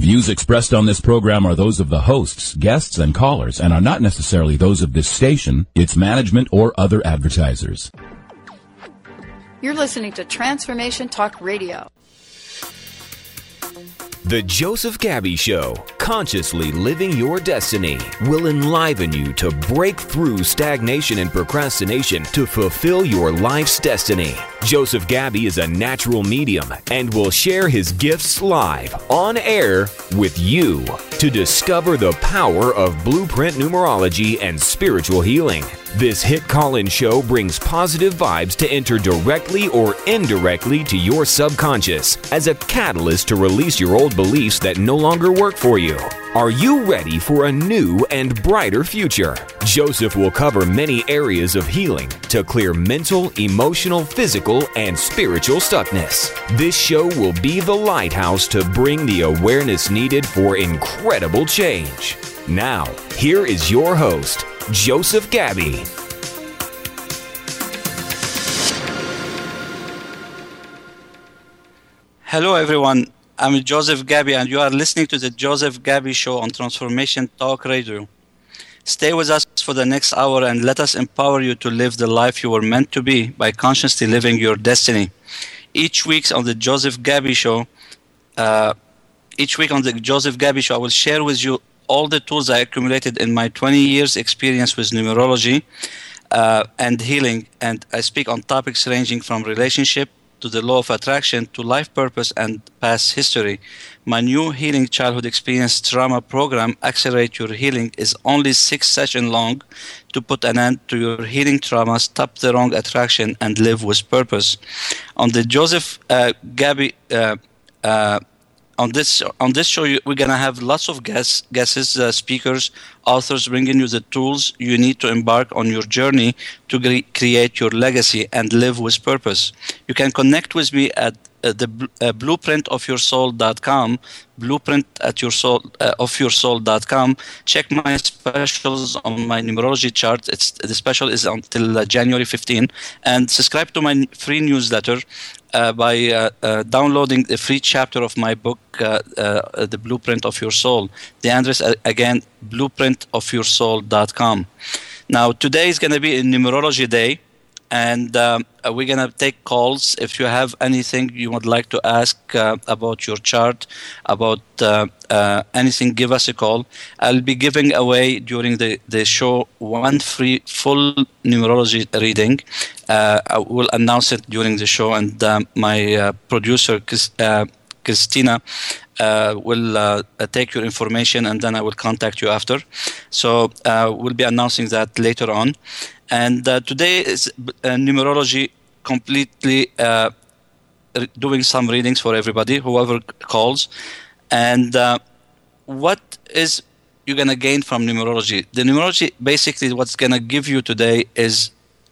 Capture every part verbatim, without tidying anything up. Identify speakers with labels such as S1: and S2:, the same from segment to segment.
S1: views expressed on this program are those of the hosts, guests, and callers, and are not necessarily those of this station, its management, or other advertisers.
S2: You're listening to Transformation Talk Radio.
S3: The Joseph Gabby Show, consciously living your destiny, will enliven you to break through stagnation and procrastination to fulfill your life's destiny. Joseph Gabby is a natural medium and will share his gifts live, on air, with you to discover the power of blueprint numerology and spiritual healing. This hit call-in show brings positive vibes to enter directly or indirectly to your subconscious as a catalyst to release your old beliefs that no longer work for you. Are you ready for a new and brighter future? Joseph will cover many areas of healing to clear mental, emotional, physical, and spiritual stuckness. This show will be the lighthouse to bring the awareness needed for incredible change. Now, here is your host, Joseph Gabby.
S4: Hello, everyone. I'm Joseph Gabby, and you are listening to the Joseph Gabby Show on Transformation Talk Radio. Stay with us for the next hour and let us empower you to live the life you were meant to be by consciously living your destiny. Each week on the Joseph Gabby Show, uh, each week on the Joseph Gabby Show, I will share with you all the tools I accumulated in my twenty years experience with numerology uh, and healing, and I speak on topics ranging from relationship to the law of attraction to life purpose and past history. My new Healing Childhood Experience Trauma program, Accelerate Your Healing, is only six sessions long to put an end to your healing trauma, stop the wrong attraction, and live with purpose. On the Joseph uh, Gabby uh, uh, On this on this show, you, we're gonna have lots of guests, guests, uh, speakers, authors, bringing you the tools you need to embark on your journey to cre- create your legacy and live with purpose. You can connect with me at uh, the uh, blueprint of your soul dot com, blueprint at your soul uh, of your soul dot com. Check my specials on my numerology chart. It's the special is until uh, January fifteenth, and subscribe to my free newsletter. Uh, by uh, uh, downloading the free chapter of my book, uh, uh, The Blueprint of Your Soul. The address, uh, again, blueprint of your soul dot com. Now, today is going to be a numerology day, and um, we're going to take calls. If you have anything you would like to ask uh, about your chart, about uh, uh, anything, give us a call. I'll be giving away during the, the show one free full numerology reading. Uh, I will announce it during the show, and um, my uh, producer, Chris, uh, Christina, uh, will uh, take your information, and then I will contact you after. So uh, we'll be announcing that later on. And uh, today is uh, numerology completely uh, doing some readings for everybody, whoever calls. And uh, what is you're going to gain from numerology? The numerology, basically what's going to give you today is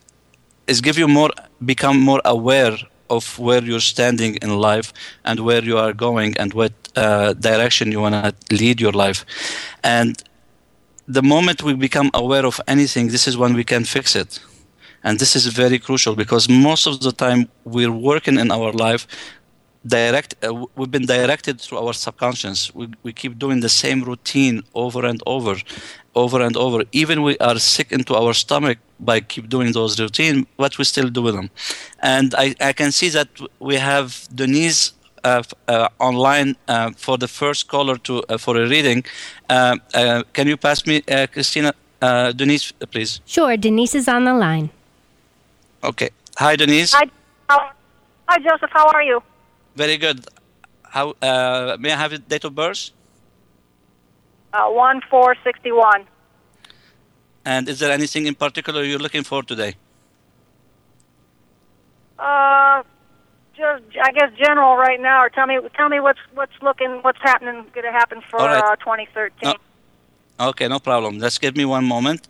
S4: is give you more, become more aware of where you're standing in life and where you are going and what uh, direction you want to lead your life. And the moment we become aware of anything, this is when we can fix it. And this is very crucial because most of the time we're working in our life, direct. Uh, we've been directed through our subconscious. We, we keep doing the same routine over and over, over and over. Even we are sick into our stomach by keep doing those routine, but we still do them. And I, I can see that we have Denise uh, uh, online uh, for the first caller to uh, for a reading. Uh, uh, can you pass me, uh, Christina, uh, Denise, please?
S5: Sure, Denise is on the line.
S4: Okay. Hi, Denise.
S6: Hi, how, hi, Joseph. How are you?
S4: Very good. How uh, may I have your date of birth?
S6: Uh, one four sixty one.
S4: And is there anything in particular you're looking for today?
S6: Uh, just I guess general right now, or tell me tell me what's what's looking what's happening going to happen for
S4: right.
S6: uh, twenty thirteen.
S4: No. Okay, no problem. Just give me one moment.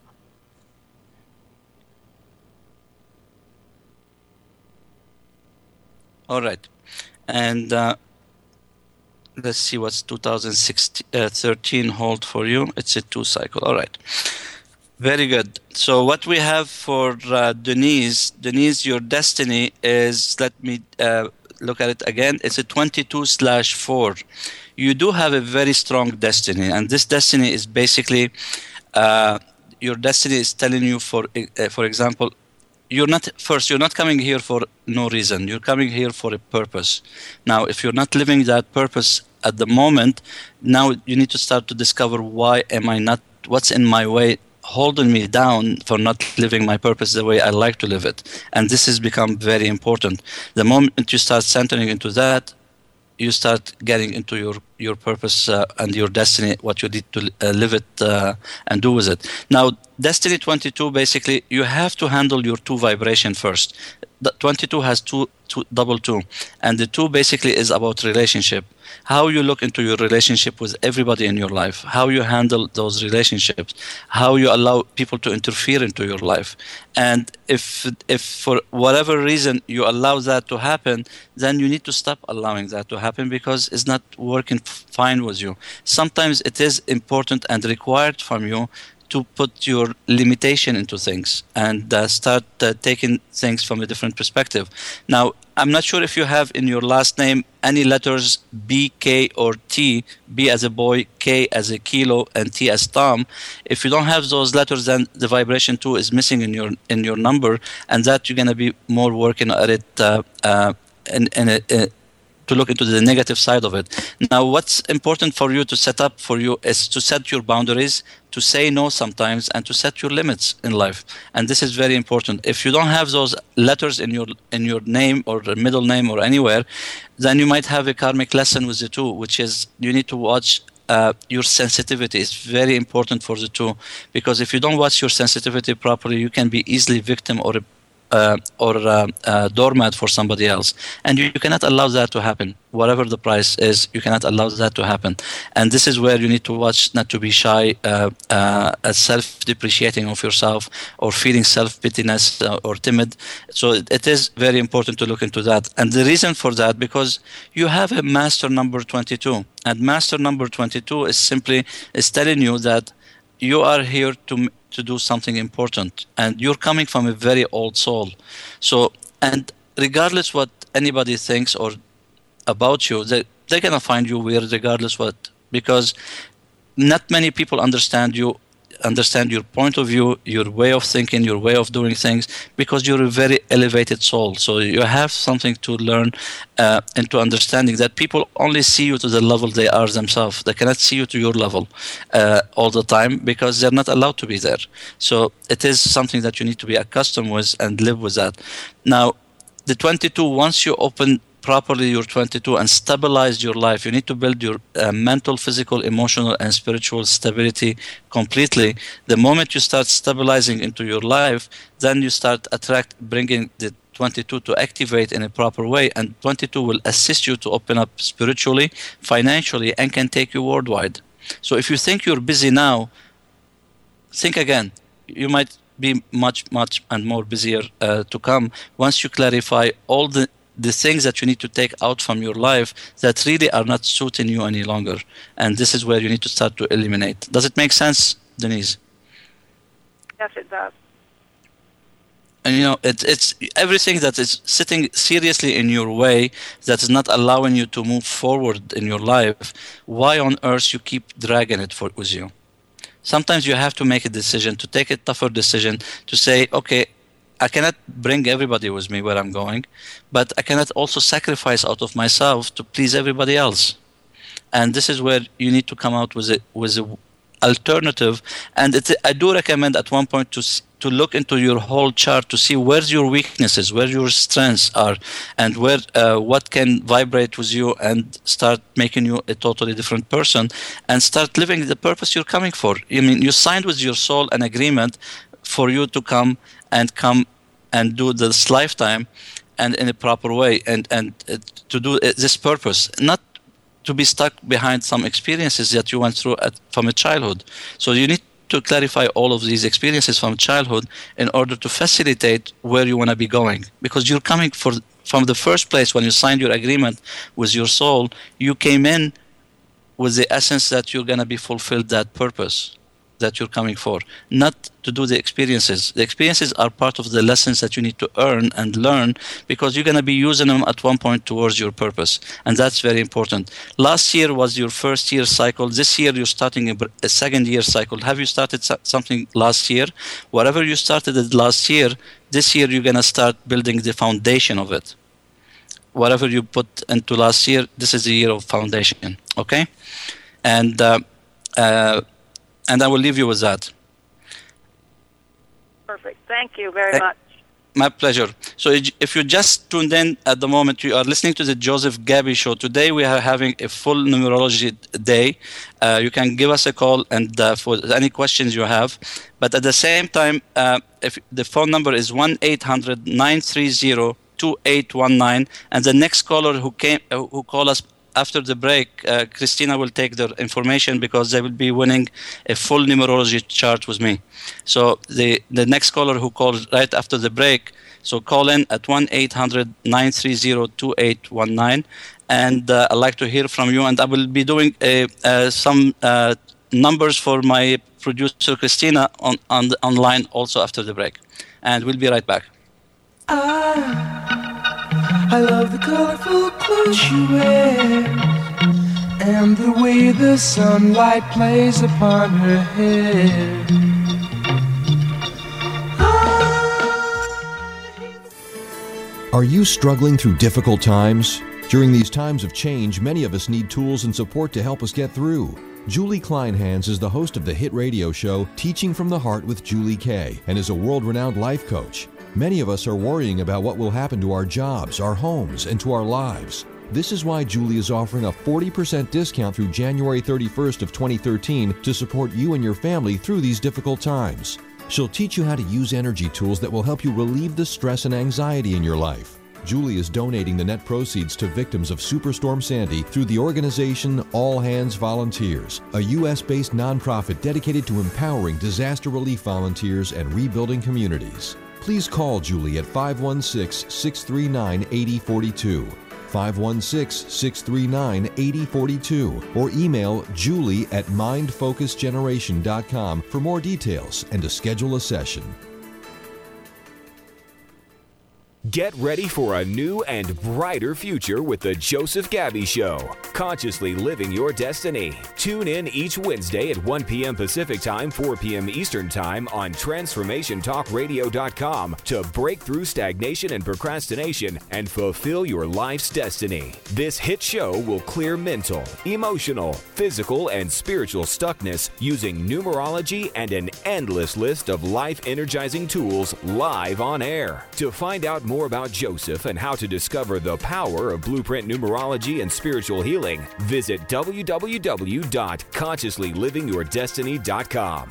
S4: All right, and uh, let's see what's two thousand thirteen hold for you. It's a two cycle. All right. Very good. So what we have for uh, Denise, Denise, your destiny is, let me uh, look at it again, it's a twenty-two slash four. You do have a very strong destiny, and this destiny is basically uh, your destiny is telling you, for uh, for example, you're not first. You're not coming here for no reason. You're coming here for a purpose. Now, if you're not living that purpose at the moment, now you need to start to discover, why am I not? What's in my way, holding me down for not living my purpose the way I like to live it? And this has become very important. The moment you start centering into that, you start getting into your your purpose uh, and your destiny, what you need to uh, live it uh, and do with it. Now, Destiny twenty-two, basically, you have to handle your two vibration first. The twenty-two has two, two, double two, and the two basically is about relationship. How you look into your relationship with everybody in your life, how you handle those relationships, how you allow people to interfere into your life. And if if for whatever reason you allow that to happen, then you need to stop allowing that to happen, because it's not working fine with you. Sometimes it is important and required from you to put your limitation into things and uh, start uh, taking things from a different perspective. Now, I'm not sure if you have in your last name any letters B, K, or T, B as a boy, K as a kilo, and T as Tom. If you don't have those letters, then the vibration two is missing in your in your number, and that you're going to be more working at it uh, uh, in, in a, a to look into the negative side of it. Now, what's important for you to set up for you is to set your boundaries, to say no sometimes, and to set your limits in life. And this is very important. If you don't have those letters in your in your name or middle name or anywhere, then you might have a karmic lesson with the two, which is you need to watch uh, your sensitivity. It's very important for the two, because if you don't watch your sensitivity properly, you can be easily victim or a Uh, or uh, uh, doormat for somebody else, and you, you cannot allow that to happen. Whatever the price is, you cannot allow that to happen. And this is where you need to watch not to be shy, uh, uh, self-depreciating of yourself, or feeling self-pityness uh, or timid. So it, it is very important to look into that. And the reason for that, because you have a master number twenty-two, and master number twenty-two is simply is telling you that you are here to to do something important, and you're coming from a very old soul. So, and regardless what anybody thinks or about you, they, they're gonna find you weird regardless what, because not many people understand you, understand your point of view, your way of thinking, your way of doing things, because you're a very elevated soul. So you have something to learn uh, into understanding that people only see you to the level they are themselves. They cannot see you to your level uh, all the time, because they're not allowed to be there. So it is something that you need to be accustomed with and live with that. Now, the twenty-two, once you open properly your twenty-two and stabilize your life, you need to build your uh, mental, physical, emotional, and spiritual stability completely. The moment you start stabilizing into your life, then you start attract bringing the twenty-two to activate in a proper way, and twenty-two will assist you to open up spiritually, financially, and can take you worldwide. So if you think you're busy now, think again. You might be much, much and more busier uh, to come once you clarify all the the things that you need to take out from your life that really are not suiting you any longer. And this is where you need to start to eliminate. Does it make sense, Denise?
S6: Yes, it does.
S4: And you know, it, it's everything that is sitting seriously in your way, that is not allowing you to move forward in your life. Why on earth you keep dragging it for with you? Sometimes you have to make a decision, to take a tougher decision, to say, okay, I cannot bring everybody with me where I'm going, but I cannot also sacrifice out of myself to please everybody else. And this is where you need to come out with a with a alternative. And it, I do recommend at one point to to look into your whole chart to see where's your weaknesses, where your strengths are, and where uh, what can vibrate with you, and start making you a totally different person, and start living the purpose you're coming for. I mean, you signed with your soul an agreement for you to come and come and do this lifetime, and in a proper way, and and uh, to do uh, this purpose, not to be stuck behind some experiences that you went through at, from a childhood. So you need to clarify all of these experiences from childhood in order to facilitate where you want to be going, because you're coming for from the first place. When you signed your agreement with your soul, you came in with the essence that you're going to be fulfilled that purpose. that you're coming for, not to do the experiences. The experiences are part of the lessons that you need to earn and learn, because you're going to be using them at one point towards your purpose. And that's very important. Last year was your first year cycle. This year you're starting a, a second year cycle. Have you started something last year? Whatever you started it last year, this year you're going to start building the foundation of it. Whatever you put into last year, this is the year of foundation. Okay? And uh, uh, and I will leave you with that.
S6: Perfect. Thank you very much.
S4: My pleasure. So if you just tuned in at the moment, you are listening to the Joseph Gabby Show. Today we are having a full numerology day. Uh, you can give us a call and uh, for any questions you have. But at the same time, uh, if the phone number is one eight hundred nine three zero two eight one nine, and the next caller who came uh, who call us after the break, uh, Christina will take their information, because they will be winning a full numerology chart with me. So the, the next caller who calls right after the break, so call in at one eight hundred nine three zero two eight one nine, and uh, I'd like to hear from you. And I will be doing a, uh, some uh, numbers for my producer Christina on, on the, online also after the break. And we'll be right back.
S7: I, I love the colorful clothes she wears, and the way the sunlight plays upon her hair.
S8: Are you struggling through difficult times? During these times of change, many of us need tools and support to help us get through. Julie Kleinhans is the host of the hit radio show Teaching from the Heart with Julie Kay, and is a world-renowned life coach. Many of us are worrying about what will happen to our jobs, our homes, and to our lives. This is why Julie is offering a forty percent discount through January thirty-first of twenty thirteen to support you and your family through these difficult times. She'll teach you how to use energy tools that will help you relieve the stress and anxiety in your life. Julie is donating the net proceeds to victims of Superstorm Sandy through the organization All Hands Volunteers, a U S-based nonprofit dedicated to empowering disaster relief volunteers and rebuilding communities. Please call Julie at five one six, six three nine, eight zero four two, five one six, six three nine, eight zero four two, or email julie at mind focus generation dot com for more details and to schedule a session.
S3: Get ready for a new and brighter future with the Joseph Gabby Show. Consciously living your destiny. Tune in each Wednesday at one p.m. Pacific Time, four p.m. Eastern Time on transformation talk radio dot com to break through stagnation and procrastination and fulfill your life's destiny. This hit show will clear mental, emotional, physical, and spiritual stuckness using numerology and an endless list of life-energizing tools live on air. To find out more about Joseph and how to discover the power of blueprint numerology and spiritual healing, visit w w w dot consciously living your destiny dot com.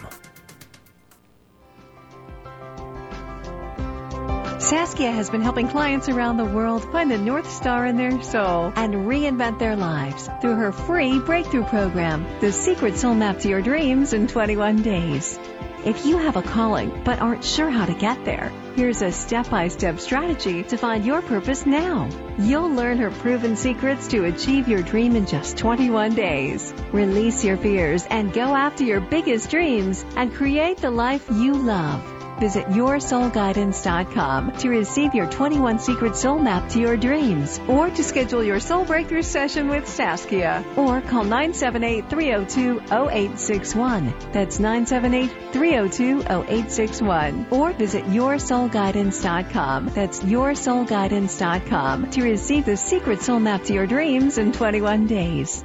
S9: Saskia has been helping clients around the world find the North Star in their soul and reinvent their lives through her free breakthrough program, The Secret Soul Map to Your Dreams in twenty-one days. If you have a calling but aren't sure how to get there, here's a step-by-step strategy to find your purpose now. You'll learn her proven secrets to achieve your dream in just twenty-one days. Release your fears and go after your biggest dreams and create the life you love. Visit your soul guidance dot com to receive your twenty-one Secret Soul Map to your dreams, or to schedule your soul breakthrough session with Saskia, or call nine seven eight, three oh two, oh eight six one. That's nine seven eight, three oh two, oh eight six one. Or visit your soul guidance dot com. That's your soul guidance dot com to receive the Secret Soul Map to your dreams in twenty-one days.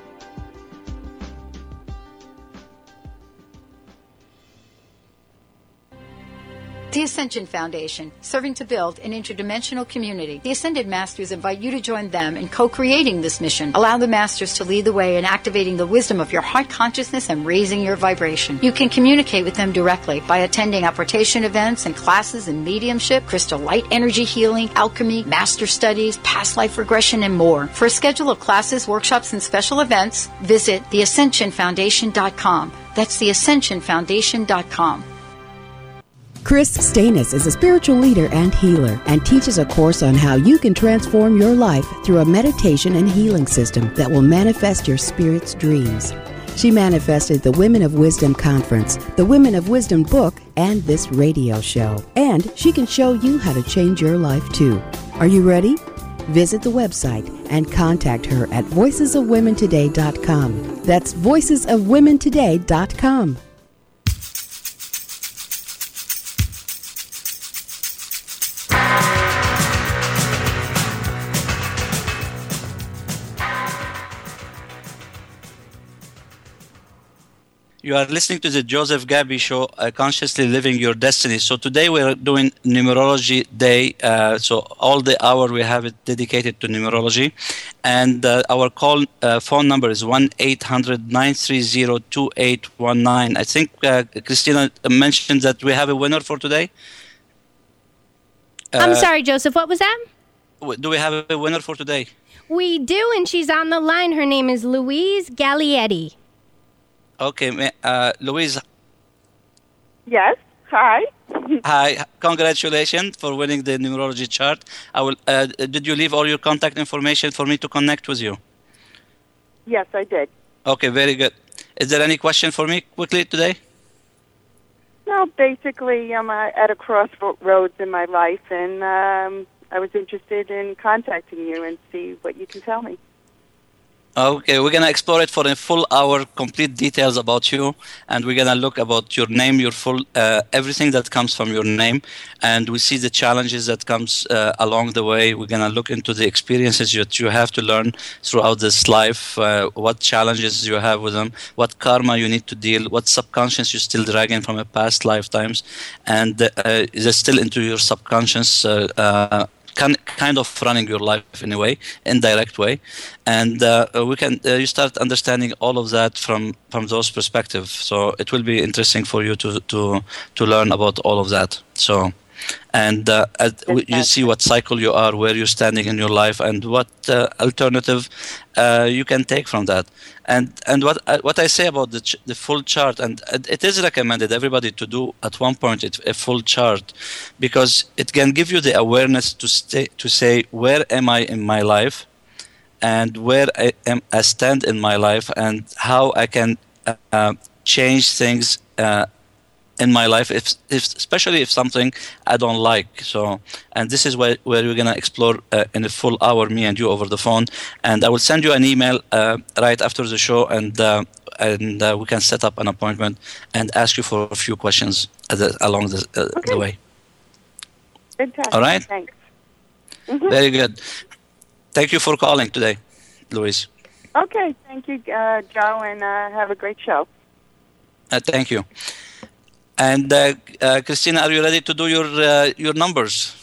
S2: The Ascension Foundation, serving to build an interdimensional community. The Ascended Masters invite you to join them in co-creating this mission. Allow the Masters to lead the way in activating the wisdom of your heart consciousness and raising your vibration. You can communicate with them directly by attending apportation events and classes in mediumship, crystal light energy healing, alchemy, master studies, past life regression, and more. For a schedule of classes, workshops, and special events, visit the ascension foundation dot com. That's the ascension foundation dot com.
S10: Chris Stanis is a spiritual leader and healer and teaches a course on how you can transform your life through a meditation and healing system that will manifest your spirit's dreams. She manifested the Women of Wisdom Conference, the Women of Wisdom book, and this radio show. And she can show you how to change your life too. Are you ready? Visit the website and contact her at voices of women today dot com. That's voices of women today dot com.
S4: You are listening to the Joseph Gabby Show, uh, Consciously Living Your Destiny. So today we're doing Numerology Day. Uh, so all the hour we have it dedicated to numerology. And uh, our call uh, phone number is one eight hundred nine three zero two eight one nine. I think uh, Christina mentioned that we have a winner for today. Uh,
S5: I'm sorry, Joseph. What was that?
S4: Do we have a winner for today?
S5: We do, and she's on the line. Her name is Louise Gallietti.
S4: Okay, uh, Louise.
S11: Yes. Hi.
S4: Hi. Congratulations for winning the numerology chart. I will. Uh, did you leave all your contact information for me to connect with you?
S11: Yes, I did.
S4: Okay, very good. Is there any question for me quickly today?
S11: No, basically, I'm uh, at a crossroads in my life, and um, I was interested in contacting you and see what you can tell me.
S4: Okay, we're going to explore it for a full hour, complete details about you, and we're going to look about your name, your full, uh, everything that comes from your name, and we see the challenges that comes uh, along the way. We're going to look into the experiences that you have to learn throughout this life, uh, what challenges you have with them, what karma you need to deal, what subconscious you're still dragging from a past lifetimes, and uh, is it still into your subconscious uh, uh, kind of running your life in a way, indirect way, and uh, we can uh, you start understanding all of that from from those perspectives. So it will be interesting for you to to to learn about all of that. So, and uh, you see what cycle you are, where you're standing in your life, and what uh, alternative uh, you can take from that. And and what uh, what I say about the ch- the full chart, and it is recommended everybody to do at one point it, a full chart, because it can give you the awareness to stay to say, where am I in my life, and where I am I stand in my life, and how I can uh, uh, change things uh, in my life, if, if especially if something I don't like. So, and this is where, where we're going to explore uh, in a full hour, me and you, over the phone. And I will send you an email uh, right after the show, and uh, and uh, we can set up an appointment and ask you for a few questions the, along the, uh,
S11: okay.
S4: the way.
S11: Fantastic.
S4: All right?
S11: Thanks. Mm-hmm.
S4: Very good. Thank you for calling today, Louise.
S11: Okay. Thank you, uh, Joe, and uh, have a great show.
S4: Uh, thank you. And uh, uh, Christina, are you ready to do your uh, your numbers?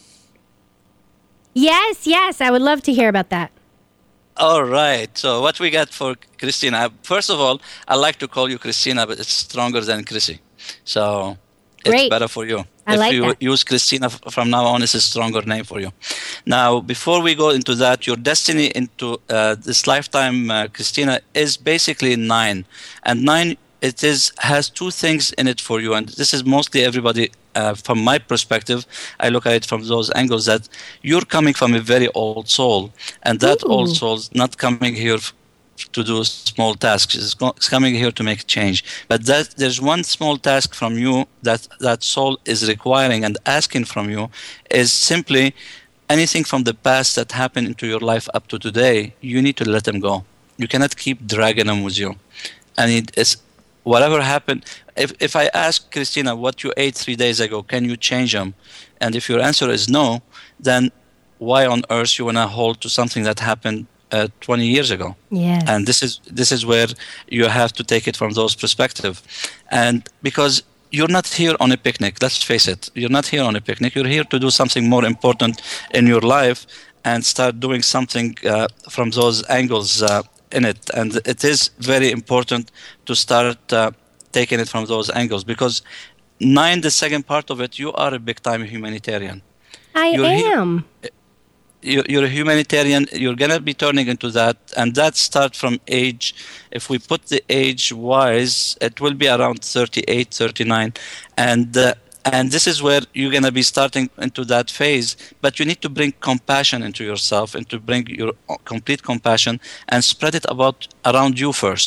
S5: Yes, yes. I would love to hear about that.
S4: All right. So what we got for Christina? First of all, I like to call you Christina, but it's stronger than Chrissy. So it's
S5: Great.
S4: better for you.
S5: I
S4: if
S5: like
S4: you
S5: that.
S4: use Christina f- from now on, it's a stronger name for you. Now, before we go into that, your destiny into uh, this lifetime, uh, Christina, is basically nine. And nine, it is has two things in it for you. And this is mostly everybody, uh, from my perspective, I look at it from those angles, that you're coming from a very old soul. And that
S5: Ooh.
S4: old soul's not coming here f- to do small tasks. It's, go- it's coming here to make change. But that there's one small task from you that that soul is requiring and asking from you, is simply anything from the past that happened into your life up to today. You need to let them go. You cannot keep dragging them with you. And it is whatever happened. If if I ask Christina what you ate three days ago, can you change them? And if your answer is no, then why on earth you wanna hold to something that happened Uh, twenty years ago?
S5: Yes.
S4: And this is this is where you have to take it from those perspective, and because you're not here on a picnic. Let's face it, you're not here on a picnic. You're here to do something more important in your life and start doing something uh, from those angles uh, in it. And it is very important to start uh, taking it from those angles, because nine, the second part of it, you are a big time humanitarian.
S5: I
S4: You're he-
S5: am.
S4: You're a humanitarian. You're going to be turning into that. And that starts from age. If we put the age wise, it will be around thirty-eight, thirty-nine. And uh, and this is where you're going to be starting into that phase. But you need to bring compassion into yourself and to bring your complete compassion and spread it about around you first.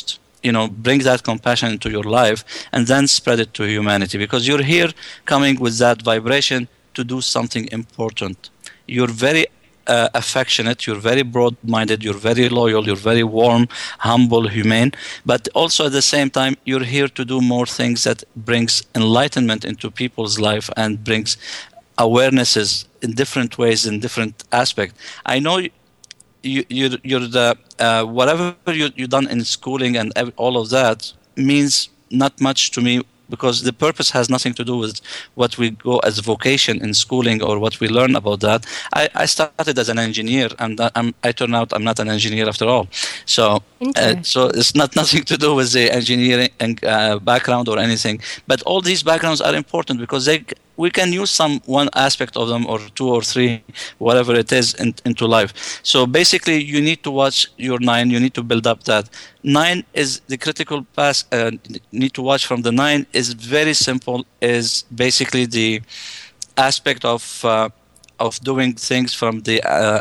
S4: you know, bring that compassion into your life and then spread it to humanity, because you're here coming with that vibration to do something important. You're very uh, affectionate, you're very broad-minded, you're very loyal, you're very warm, humble, humane, but also at the same time, you're here to do more things that brings enlightenment into people's life and brings awarenesses in different ways, in different aspects. I know you, you're, you're the, uh, whatever you, you've done in schooling and all of that means not much to me, because the purpose has nothing to do with what we go as vocation in schooling or what we learn about that. I, I started as an engineer, and I'm, I turned out I'm not an engineer after all. So, uh, so it's not nothing to do with the engineering uh, background or anything. But all these backgrounds are important because they we can use some one aspect of them or two or three, whatever it is, in, into life. So basically, you need to watch your nine. You need to build up that. Nine is the critical pass. Uh, need to watch from the nine is very simple. Is basically the aspect of uh, of doing things from the uh,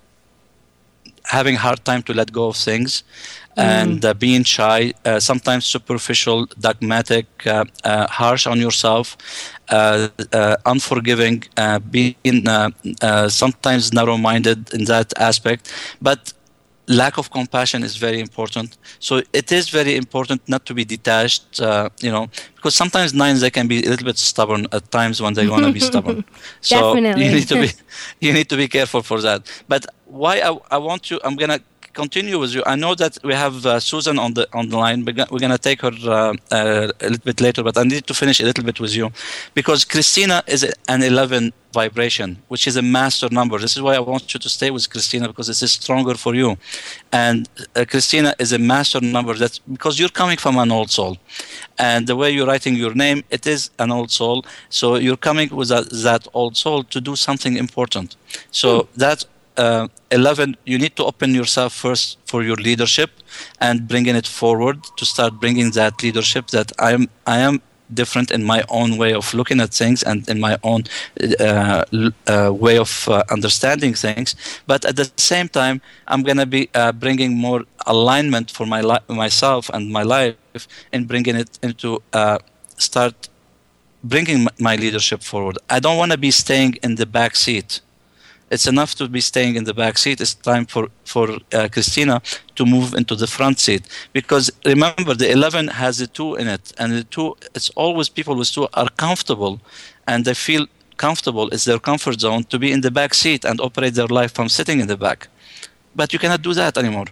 S4: having hard time to let go of things. Mm. And uh, being shy, uh, sometimes superficial, dogmatic, uh, uh, harsh on yourself, uh, uh, unforgiving, uh, being uh, uh, sometimes narrow-minded in that aspect. But lack of compassion is very important. So it is very important not to be detached, uh, you know, because sometimes nines, they can be a little bit stubborn at times when they want to be stubborn. So
S5: Definitely.
S4: you need to be you need to be careful for that. But why I, I want to, I'm going to continue with you. I know that we have uh, Susan on the on the line. We're going to take her uh, uh, a little bit later, but I need to finish a little bit with you, because Christina is an eleven vibration, which is a master number. This is why I want you to stay with Christina, because this is stronger for you. And uh, Christina is a master number. That's because you're coming from an old soul, and the way you're writing your name, it is an old soul. So you're coming with a, that old soul to do something important. So mm. that. Uh, eleven, you need to open yourself first for your leadership and bringing it forward, to start bringing that leadership that I am I am different in my own way of looking at things and in my own uh, uh, way of uh, understanding things. But at the same time, I'm going to be uh, bringing more alignment for my li- myself and my life, and bringing it into uh, start bringing my leadership forward. I don't want to be staying in the back seat. It's enough to be staying in the back seat. It's time for, for uh, Christina to move into the front seat. Because remember, the eleven has a two in it. And the two, it's always people with two are comfortable. And they feel comfortable. It's their comfort zone to be in the back seat and operate their life from sitting in the back. But you cannot do that anymore.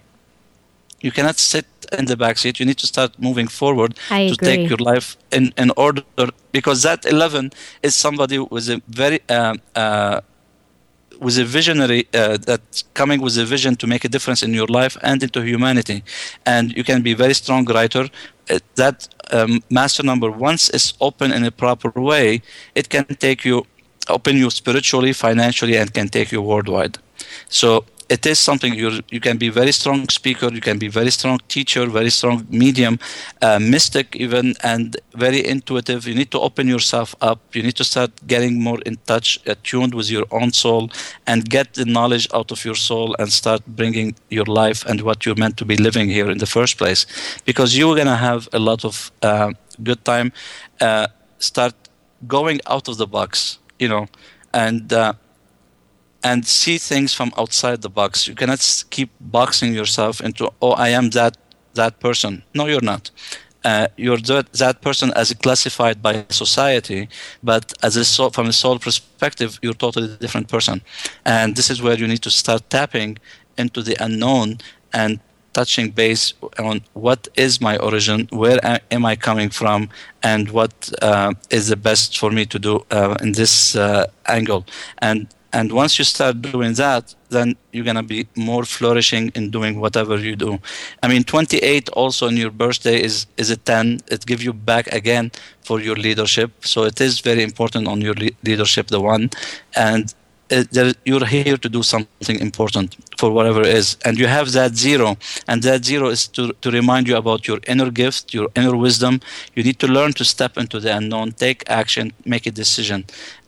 S4: You cannot sit in the back seat. You need to start moving forward
S5: I
S4: to
S5: agree.
S4: take your life in, in order. Because that eleven is somebody with a very... Uh, uh, with a visionary uh, that's coming with a vision to make a difference in your life and into humanity. And you can be a very strong writer. Uh, that um, master number, once it's open in a proper way, it can take you, open you spiritually, financially, and can take you worldwide. So it is something you you can be very strong speaker, you can be very strong teacher, very strong medium, uh, mystic even, and very intuitive. You need to open yourself up. You need to start getting more in touch, attuned with your own soul, and get the knowledge out of your soul and start bringing your life and what you're meant to be living here in the first place. Because you're going to have a lot of uh, good time. Uh, start going out of the box, you know, and... Uh, and see things from outside the box. You cannot keep boxing yourself into, oh, I am that that person. No, you're not. Uh, you're that, that person as classified by society, but as a soul, from a soul perspective, you're a totally different person. And this is where you need to start tapping into the unknown and touching base on what is my origin, where am I coming from, and what uh, is the best for me to do uh, in this uh, angle. And And once you start doing that, then you're going to be more flourishing in doing whatever you do. I mean, twenty-eight also in your birthday is, is a ten. It gives you back again for your leadership. So it is very important on your le- leadership, the one. And it, there, you're here to do something important for whatever it is. And you have that zero. And that zero is to, to remind you about your inner gift, your inner wisdom. You need to learn to step into the unknown, take action, make a decision.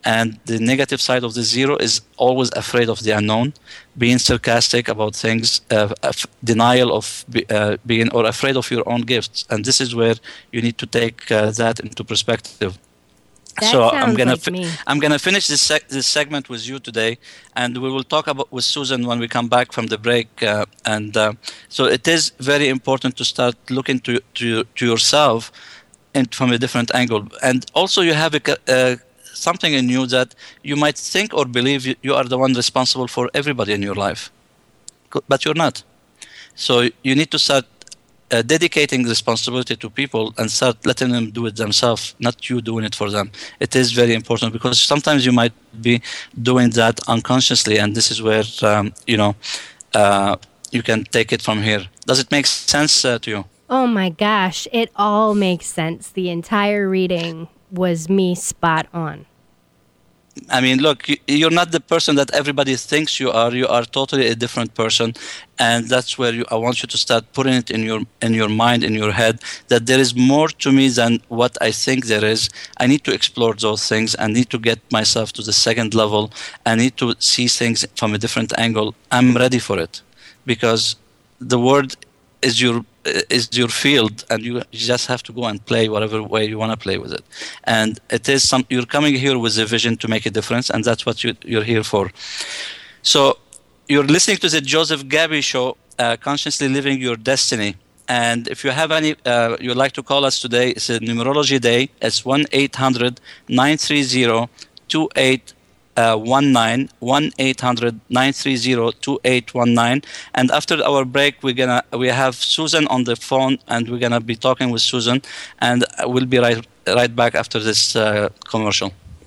S4: And the negative side of the zero is always afraid of the unknown, being sarcastic about things, uh, f- denial of be, uh, being, or afraid of your own gifts. And this is where you need to take uh, that into perspective.
S5: That
S4: so
S5: sounds
S4: I'm gonna
S5: like
S4: fi-
S5: me.
S4: I'm gonna finish this seg- this segment with you today, and we will talk about with Susan when we come back from the break. Uh, and uh, so it is very important to start looking to to, to yourself, and from a different angle. And also, you have a, uh, something in you that you might think or believe you, you are the one responsible for everybody in your life, but you're not. So you need to start Uh, dedicating responsibility to people and start letting them do it themselves, not you doing it for them. It is very important because sometimes you might be doing that unconsciously, and this is where um, you know uh, you can take it from here. Does it make sense uh, to you?
S5: Oh my gosh, it all makes sense. The entire reading was me spot on.
S4: I mean, look, you're not the person that everybody thinks you are. You are totally a different person, and that's where you, I want you to start putting it in your in your mind, in your head, that there is more to me than what I think there is. I need to explore those things. I need to get myself to the second level. I need to see things from a different angle. I'm ready for it, because the word is your is your field, and you just have to go and play whatever way you want to play with it. And it is some you're coming here with a vision to make a difference, and that's what you, you're here for. So you're listening to the Joseph Gabby Show, uh, Consciously Living Your Destiny. And if you have any, uh, you'd like to call us today, it's a numerology day. It's one eight hundred nine three zero two eight one nine, one eight hundred nine three zero two eight one nine. And after our break, we're gonna we have Susan on the phone, and we're gonna be talking with Susan, and we'll be right right back after this uh, commercial.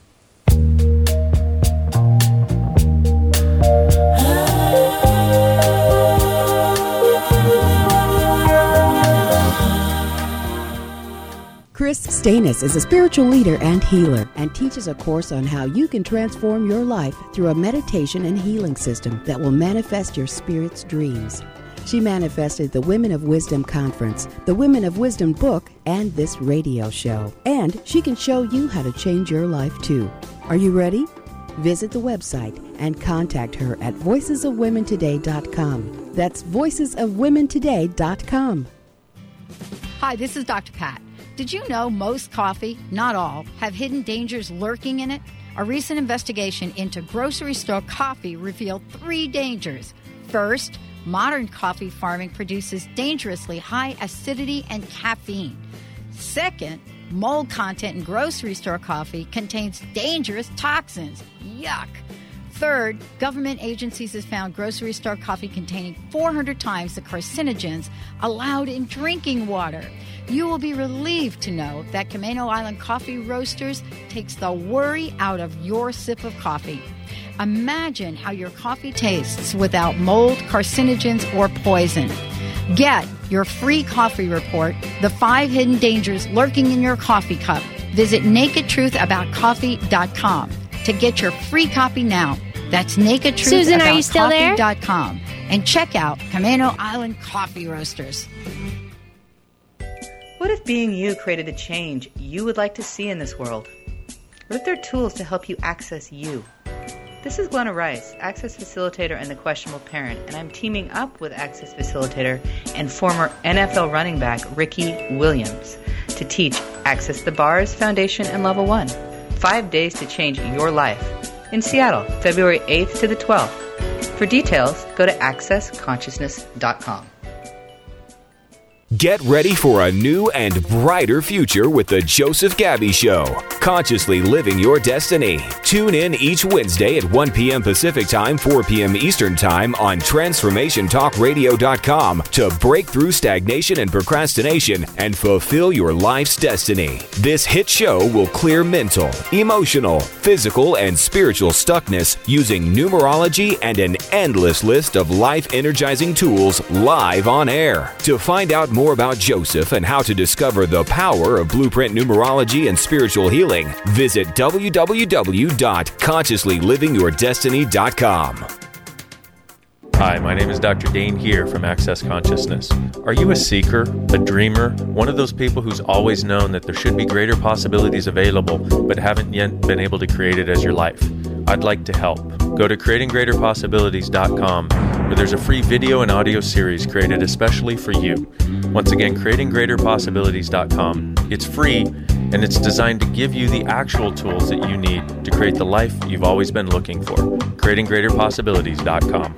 S10: Chris Stanis is a spiritual leader and healer and teaches a course on how you can transform your life through a meditation and healing system that will manifest your spirit's dreams. She manifested the Women of Wisdom Conference, the Women of Wisdom book, and this radio show. And she can show you how to change your life too. Are you ready? Visit the website and contact her at voices of women today dot com. That's voices of women today dot com.
S2: Hi, this is Doctor Pat. Did you know most coffee, not all, have hidden dangers lurking in it? A recent investigation into grocery store coffee revealed three dangers. First, modern coffee farming produces dangerously high acidity and caffeine. Second, mold content in grocery store coffee contains dangerous toxins. Yuck! Third, government agencies have found grocery store coffee containing four hundred times the carcinogens allowed in drinking water. You will be relieved to know that Camino Island Coffee Roasters takes the worry out of your sip of coffee. Imagine how your coffee tastes without mold, carcinogens, or poison. Get your free coffee report, The Five Hidden Dangers Lurking in Your Coffee Cup. Visit naked truth about coffee dot com to get your free copy now. That's naked truth about coffee dot com. And check out Camino Island Coffee Roasters.
S12: What if being you created the change you would like to see in this world? What if there are tools to help you access you? This is Glenna Rice, Access Facilitator and the Questionable Parent, and I'm teaming up with Access Facilitator and former N F L running back Ricky Williams to teach Access the Bars Foundation and Level one. Five days to change your life. In Seattle, February eighth to the twelfth. For details, go to access consciousness dot com.
S3: Get ready for a new and brighter future with the Joseph Gabby Show. Consciously Living Your Destiny. Tune in each Wednesday at one p.m. Pacific Time, four p.m. Eastern Time on transformation talk radio dot com to break through stagnation and procrastination and fulfill your life's destiny. This hit show will clear mental, emotional, physical, and spiritual stuckness using numerology and an endless list of life-energizing tools live on air. To find out more about Joseph and how to discover the power of blueprint numerology and spiritual healing, visit w w w dot consciously living your destiny dot com.
S13: Hi, my name is Doctor Dane here from Access Consciousness. Are you a seeker, a dreamer, one of those people who's always known that there should be greater possibilities available but haven't yet been able to create it as your life? I'd like to help. Go to creating greater possibilities dot com, where there's a free video and audio series created especially for you. Once again, creating greater possibilities dot com. It's free, and it's designed to give you the actual tools that you need to create the life you've always been looking for. creating greater possibilities dot com.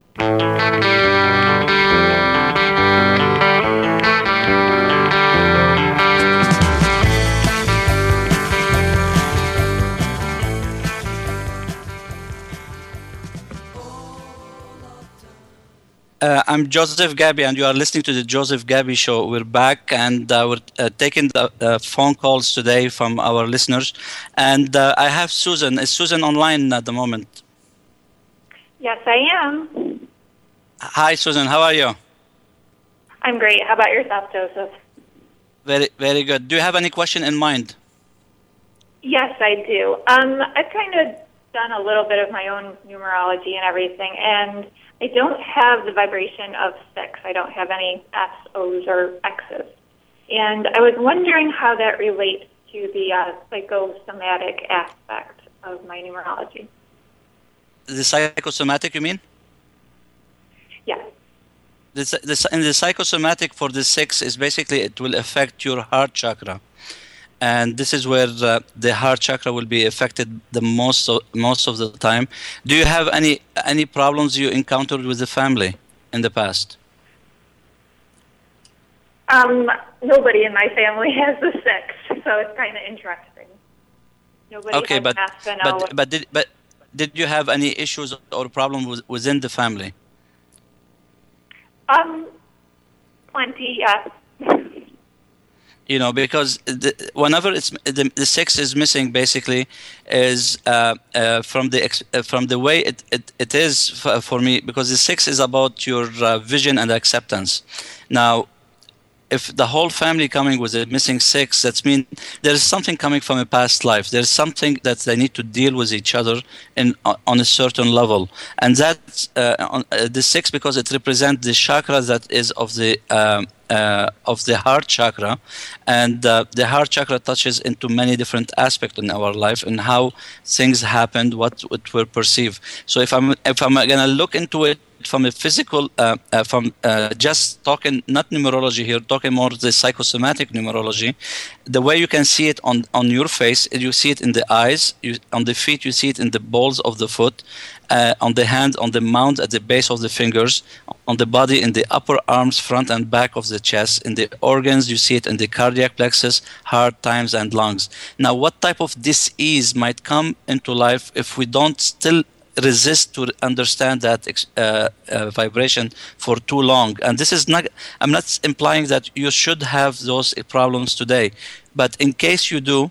S4: Uh, I'm Joseph Gabby, and you are listening to the Joseph Gabby Show. We're back, and uh, we're uh, taking the uh, phone calls today from our listeners. And uh, I have Susan. Is Susan online at the moment?
S14: Yes, I am.
S4: Hi, Susan. How are you?
S14: I'm great. How about yourself, Joseph?
S4: Very, very good. Do you have any question in mind?
S14: Yes, I do. Um, I've kind of done a little bit of my own numerology and everything, and I don't have the vibration of six. I don't have any S, O's, or X's. And I was wondering how that relates to the uh, psychosomatic aspect of my numerology.
S4: The psychosomatic, you mean?
S14: Yes.
S4: This, this, in the psychosomatic for the six is basically it will affect your heart chakra. And this is where uh, the heart chakra will be affected the most of, most of the time. Do you have any any problems you encountered with the family in the past?
S14: Um, nobody in my family has the six, so it's kind of interesting. Nobody
S4: okay,
S14: has
S4: but
S14: an S and O.
S4: but but did but did you have any issues or problems with, within the family?
S14: Um, plenty, yes.
S4: You know, because the, whenever it's the, the six is missing, basically, is uh, uh, from the ex, uh, from the way it it, it is f- for me, because the six is about your uh, vision and acceptance. Now, if the whole family coming with a missing six, that means there is something coming from a past life. There's something that they need to deal with each other in on a certain level, and that's uh, on, uh, the six because it represents the chakra that is of the um, uh, of the heart chakra, and uh, the heart chakra touches into many different aspects in our life and how things happened, what what we perceive. So if I'm if I'm gonna look into it from a physical, uh, uh, from uh, just talking, not numerology here, talking more the psychosomatic numerology, the way you can see it on, on your face, you see it in the eyes, you, on the feet, you see it in the balls of the foot, uh, on the hand, on the mount at the base of the fingers, on the body, in the upper arms, front and back of the chest, in the organs, you see it in the cardiac plexus, heart, thymus, and lungs. Now, what type of dis-ease might come into life if we don't still resist to understand that uh, uh, vibration for too long? And this is not, I'm not implying that you should have those problems today, but in case you do,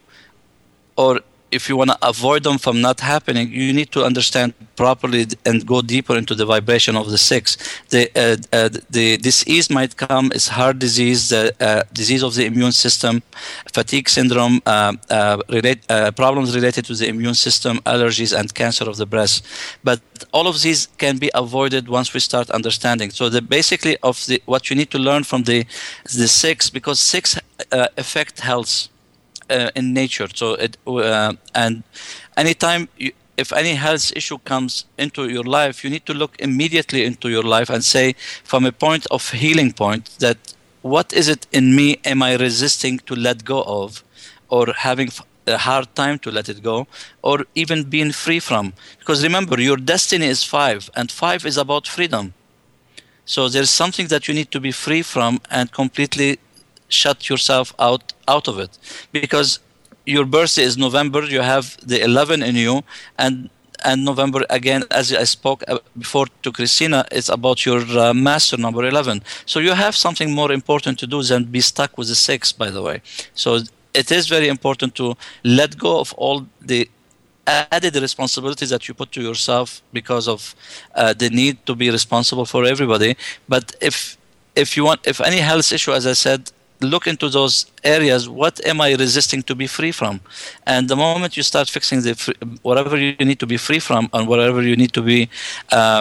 S4: or if you want to avoid them from not happening, you need to understand properly and go deeper into the vibration of the six. The uh, uh, the disease might come is heart disease, uh, uh, disease of the immune system, fatigue syndrome, uh, uh, relate, uh, problems related to the immune system, allergies, and cancer of the breast. But all of these can be avoided once we start understanding. So the basically of the what you need to learn from the the six, because six uh, affect health. Uh, in nature, so it uh, and anytime you, if any health issue comes into your life, you need to look immediately into your life and say, from a point of healing point, that what is it in me am I resisting to let go of, or having a hard time to let it go, or even being free from? Because remember, your destiny is five, and five is about freedom. So there's something that you need to be free from and completely shut yourself out out of it, because your birthday is November, you have the eleven in you, and and November again, as I spoke before to Christina, it's about your uh, master number eleven. So you have something more important to do than be stuck with the six, by the way. So it is very important to let go of all the added responsibilities that you put to yourself because of uh, the need to be responsible for everybody. But if if you want, if any health issue, as I said, look into those areas. What am I resisting to be free from? And the moment you start fixing the free, whatever you need to be free from, and whatever you need to be uh,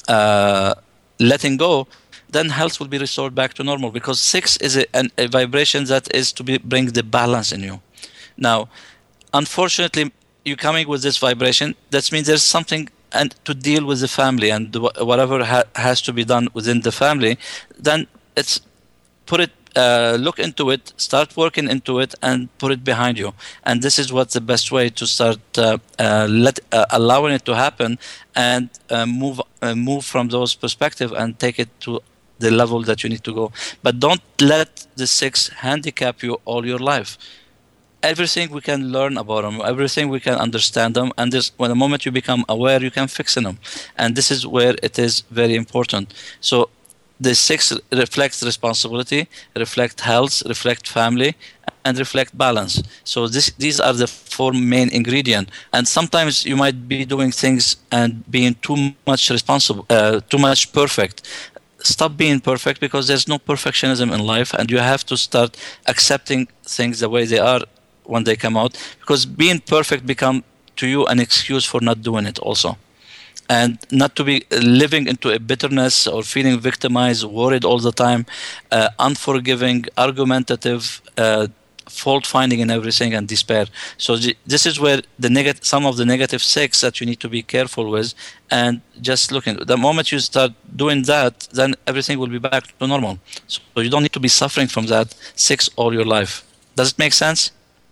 S4: uh, letting go, then health will be restored back to normal, because six is a, an, a vibration that is to be, bring the balance in you. Now, unfortunately, you coming with this vibration, that means there's something and to deal with the family and whatever ha- has to be done within the family. Then it's put it, uh, look into it, start working into it, and put it behind you. And this is what's the best way to start uh, uh, let uh, allowing it to happen and uh, move uh, move from those perspectives and take it to the level that you need to go. But don't let the six handicap you all your life. Everything we can learn about them, everything we can understand them, and this, when the moment you become aware, you can fix them. And this is where it is very important. So the six reflects responsibility, reflect health, reflect family, and reflect balance. So this, these are the four main ingredients. And sometimes you might be doing things and being too much responsible, uh, too much perfect. Stop being perfect, because there's no perfectionism in life, and you have to start accepting things the way they are when they come out, because being perfect become to you an excuse for not doing it also. And not to be living into a bitterness or feeling victimized, worried all the time, uh, unforgiving, argumentative, uh, fault finding in everything, and despair. So th- this is where the neg- some of the negative six that you need to be careful with, and just looking. The moment you start doing that, then everything will be back to normal. So you don't need to be suffering from that six all your life. Does it make sense?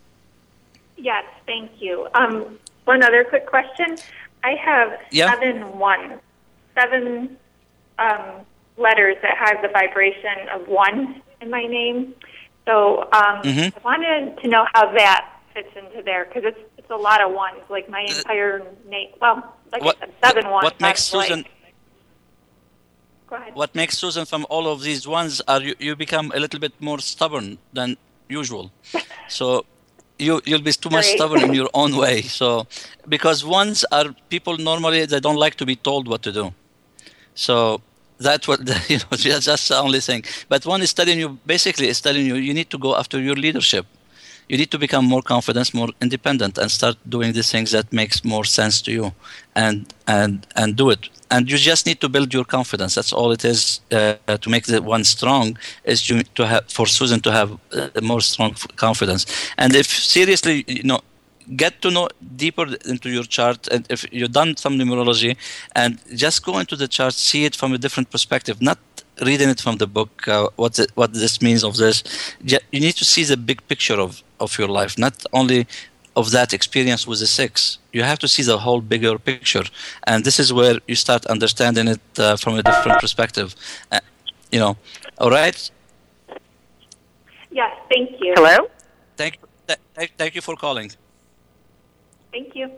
S14: Yes, thank you. Um, one other quick question. I have
S4: yeah.
S14: seven one, seven um, letters that have the vibration of one in my name. So um,
S4: mm-hmm.
S14: I wanted to know how that fits into there, because it's it's a lot of ones. Like my entire name. Well, like
S4: what,
S14: I said, seven
S4: what,
S14: ones.
S4: What makes Susan?
S14: Like, go ahead.
S4: What makes Susan from all of these ones are you, you become a little bit more stubborn than usual. So. You, you'll be too much
S14: Great.
S4: stubborn in your own way. So, because ones are people normally, they don't like to be told what to do. So that's what, you know, that's the only thing. But one is telling you, basically is telling you, you need to go after your leadership. You need to become more confident, more independent, and start doing the things that makes more sense to you, and and and do it. And you just need to build your confidence. That's all it is uh, to make the one strong. Is to, to have for Susan to have uh, more strong confidence. And if seriously, you know, get to know deeper into your chart, and if you've done some numerology, and just go into the chart, see it from a different perspective, not reading it from the book, uh, what it, what this means of this. You need to see the big picture of, of your life, not only of that experience with the six. You have to see the whole bigger picture, and this is where you start understanding it uh, from a different perspective. Uh, you know, all right?
S14: Yes, thank you.
S11: Hello?
S4: Thank, th- thank you for calling.
S14: Thank you.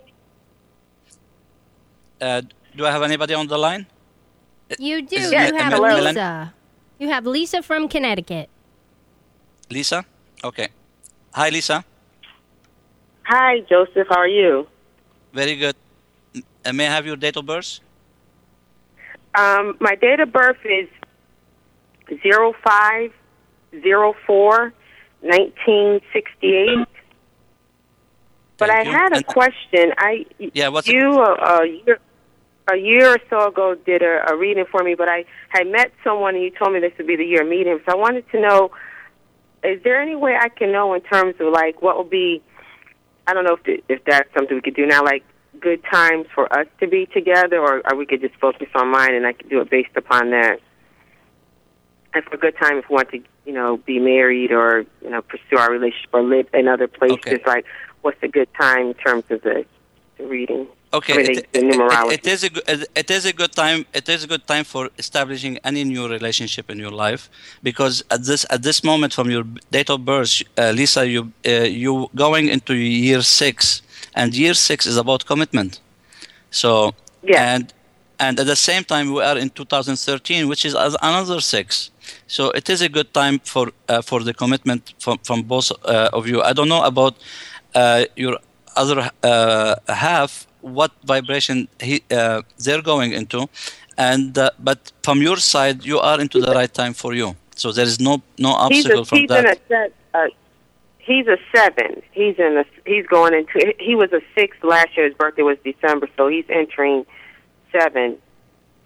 S4: Uh, do I have anybody on the line?
S5: You do.
S4: Is
S5: you
S4: it
S5: have
S4: Mel-
S5: Lisa.
S4: Mel-
S5: You have Lisa from Connecticut.
S4: Lisa? Okay. Hi, Lisa.
S15: Hi, Joseph. How are you?
S4: Very good. Uh, may I have your date of birth?
S15: Um, my date of birth is zero five zero four nineteen sixty-eight. But
S4: Thank
S15: I
S4: you.
S15: had a
S4: And-
S15: question. I
S4: Yeah, what's
S15: you a, a year a year or so ago did a, a reading for me, but I had met someone and you told me this would be the year of meeting him. So I wanted to know, is there any way I can know in terms of like what will be, I don't know if the, if that's something we could do now, like good times for us to be together, or, or we could just focus on mine and I could do it based upon that. And for a good time if we want to, you know, be married or, you know, pursue our relationship or live in other places,
S4: Okay.
S15: like what's a good time in terms of the, the reading?
S4: Okay,
S15: I mean,
S4: it,
S15: the, the
S4: it-
S15: numerology.
S4: it is a good, it is a good time. It is a good time for establishing any new relationship in your life, because at this at this moment from your date of birth, uh, Lisa, you uh, you going into year six, and year six is about commitment. So
S15: Yeah.
S4: and and at the same time we are in two thousand thirteen, which is as- another six. So it is a good time for uh, for the commitment from from both uh, of you. I don't know about uh, your other uh, half, what vibration he, uh, they're going into, and uh, but from your side, you are into the right time for you. So there is no no
S15: He's
S4: obstacle
S15: a,
S4: from
S15: he's
S4: that.
S15: in a set, uh, he's a seven. He's in a he's going into he was a six last year. His birthday was December, so he's entering seven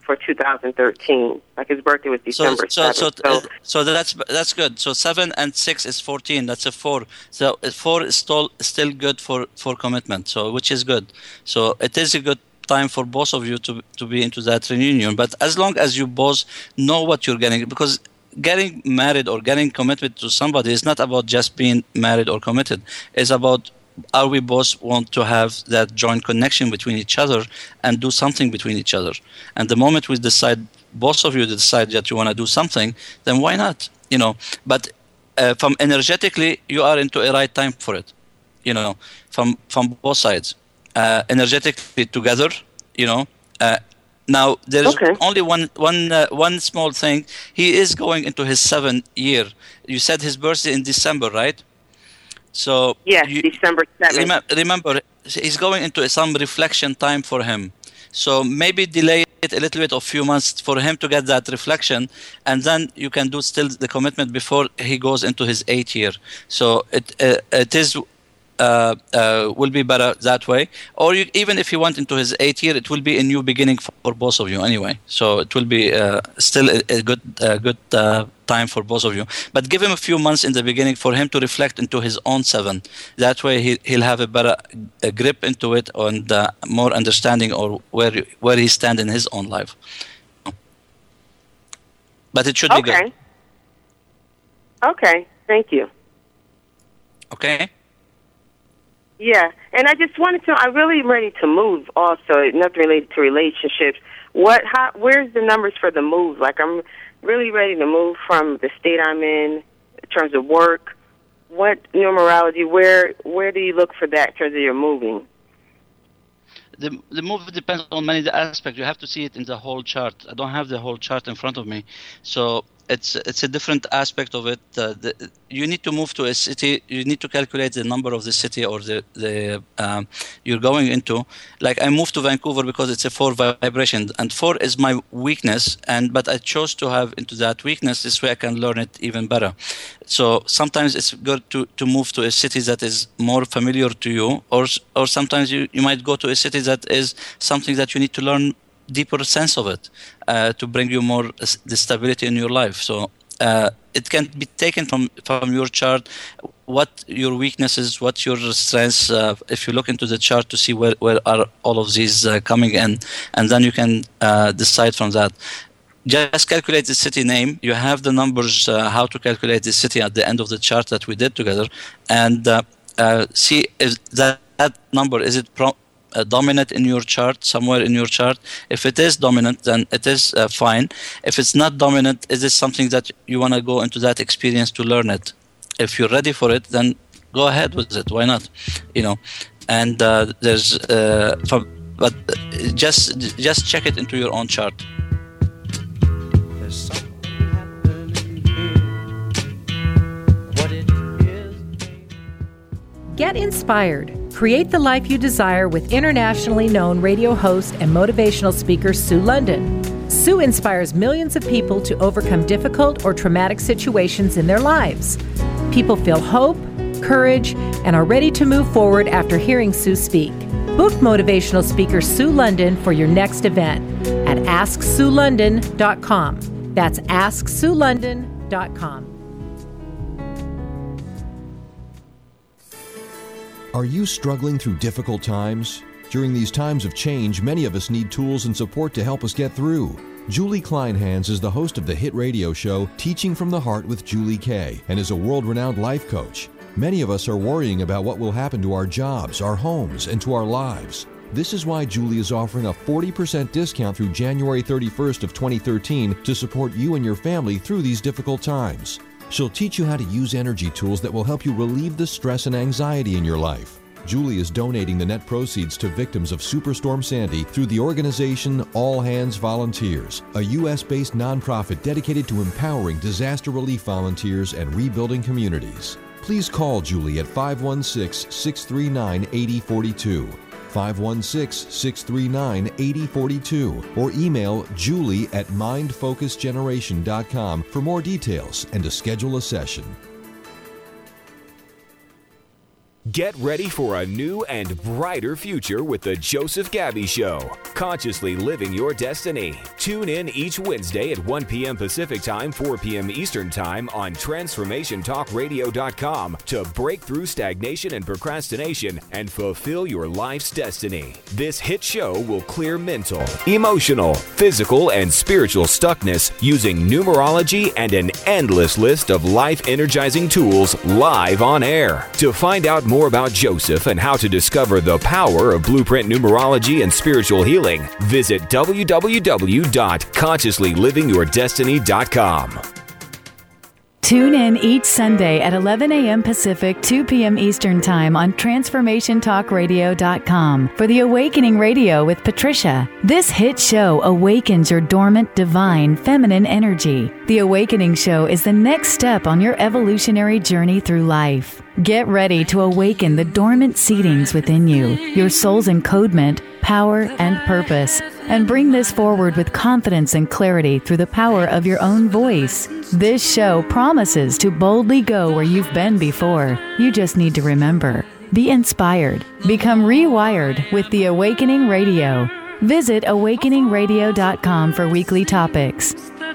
S15: for two thousand thirteen. Like his birthday was December
S4: so, so,
S15: seventh.
S4: So,
S15: So,
S4: so that's that's good. So seven and six is fourteen. That's a four. So four is still still good for, for commitment. So which is good. So it is a good time for both of you to to be into that reunion. But as long as you both know what you're getting, because getting married or getting committed to somebody is not about just being married or committed. It's about, are we both want to have that joint connection between each other and do something between each other? And the moment we decide, both of you decide that you want to do something, then why not? You know, but uh, from energetically, you are into a right time for it. You know, from from both sides, uh, energetically together. You know, uh, now there is okay. only one one uh, one small thing. He is going into his seventh year. You said his birthday in December, right? So
S15: yes, you, December seventh.
S4: Rem- remember, he's going into some reflection time for him. So maybe delay it a little bit, a few months for him to get that reflection, and then you can do still the commitment before he goes into his eighth year. So it uh, it is uh, uh, will be better that way. Or you, even if he went into his eighth year, it will be a new beginning for both of you anyway. So it will be uh, still a, a good uh, good. Uh, time for both of you, but give him a few months in the beginning for him to reflect into his own seven. That way he, he'll have a better a grip into it and uh, more understanding or where where he stands in his own life. But it should
S15: okay.
S4: be good.
S15: Okay, thank you.
S4: Okay.
S15: Yeah, and I just wanted to, I'm really ready to move also, nothing related to relationships. What, how, where's the numbers for the move? Like I'm really ready to move from the state I'm in in terms of work. What numerology, where where do you look for that in terms of your moving?
S4: The the move depends on many aspects. You have to see it in the whole chart. I don't have the whole chart in front of me. So it's it's a different aspect of it. Uh, the, you need to move to a city. You need to calculate the number of the city or the the um, you're going into. Like I moved to Vancouver because it's a four vibration, and four is my weakness. And but I chose to have into that weakness. This way I can learn it even better. So sometimes it's good to, to move to a city that is more familiar to you, or or sometimes you, you might go to a city that is something that you need to learn deeper sense of it uh, to bring you more uh, the stability in your life. So uh, it can be taken from, from your chart, what your weaknesses, what your strengths, uh, if you look into the chart to see where, where are all of these uh, coming in, and then you can uh, decide from that. Just calculate the city name. You have the numbers, uh, how to calculate the city at the end of the chart that we did together, and uh, uh, see if that, that number, is it pro- Uh, dominant in your chart, somewhere in your chart. If it is dominant, then it is uh, fine. If it's not dominant, is it something that you want to go into that experience to learn it? If you're ready for it, then go ahead with it. Why not? You know, and uh, there's, uh, from, but just just check it into your own chart.
S16: Get inspired. Create the life you desire with internationally known radio host and motivational speaker Sue London. Sue inspires millions of people to overcome difficult or traumatic situations in their lives. People feel hope, courage, and are ready to move forward after hearing Sue speak. Book motivational speaker Sue London for your next event at ask sue london dot com. That's ask sue london dot com.
S8: Are you struggling through difficult times? During these times of change, many of us need tools and support to help us get through. Julie Kleinhans is the host of the hit radio show Teaching from the Heart with Julie Kay and is a world-renowned life coach. Many of us are worrying about what will happen to our jobs, our homes, and to our lives. This is why Julie is offering a forty percent discount through January thirty-first of twenty thirteen to support you and your family through these difficult times. She'll teach you how to use energy tools that will help you relieve the stress and anxiety in your life. Julie is donating the net proceeds to victims of Superstorm Sandy through the organization All Hands Volunteers, a U S-based nonprofit dedicated to empowering disaster relief volunteers and rebuilding communities. Please call Julie at five one six, six three nine, eight zero four two, five one six, six three nine, eight zero four two, or email julie at mind focus generation dot com for more details and to schedule a session.
S3: Get ready for a new and brighter future with the Joseph Gabby Show. Consciously living your destiny. Tune in each Wednesday at one p.m. Pacific Time, four p.m. Eastern Time on transformation talk radio dot com to break through stagnation and procrastination and fulfill your life's destiny. This hit show will clear mental, emotional, physical, and spiritual stuckness using numerology and an endless list of life-energizing tools live on air. To find out more about Joseph and how to discover the power of blueprint numerology and spiritual healing, visit w w w dot consciously living your destiny dot com.
S17: Tune in each Sunday at eleven a.m. Pacific, two p.m. Eastern Time on transformation talk radio dot com for the Awakening Radio with Patricia. This hit show awakens your dormant, divine, feminine energy. The Awakening Show is the next step on your evolutionary journey through life. Get ready to awaken the dormant seedings within you, your soul's encodement, power, and purpose, and bring this forward with confidence and clarity through the power of your own voice. This show promises to boldly go where you've been before. You just need to remember. Be inspired. Become rewired with the Awakening Radio. Visit awakening radio dot com for weekly topics.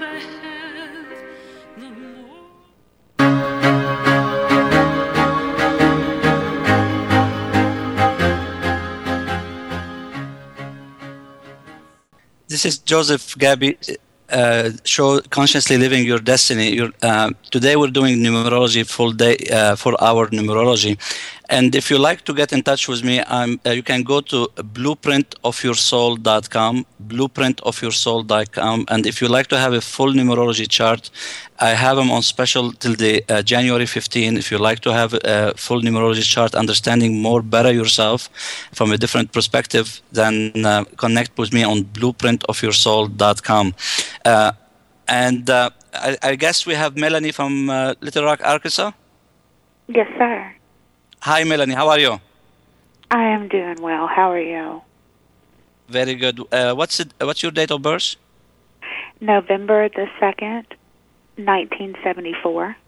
S4: This is Joseph Gabby uh, show, Consciously Living Your Destiny. You're, uh, today we're doing numerology, full day, uh, four hour numerology. And if you like to get in touch with me, I'm, uh, you can go to blueprint of your soul dot com, blueprint of your soul dot com. And if you like to have a full numerology chart, I have them on special till the uh, January fifteenth. If you like to have a full numerology chart, understanding more better yourself from a different perspective, then uh, connect with me on blueprint of your soul dot com. Uh, and uh, I, I guess we have Melanie from uh, Little Rock, Arkansas.
S18: Yes, sir.
S4: Hi, Melanie. How are you?
S18: I am doing well. How are you?
S4: Very good. Uh, what's it, what's your date of birth?
S18: November the second, nineteen seventy-four.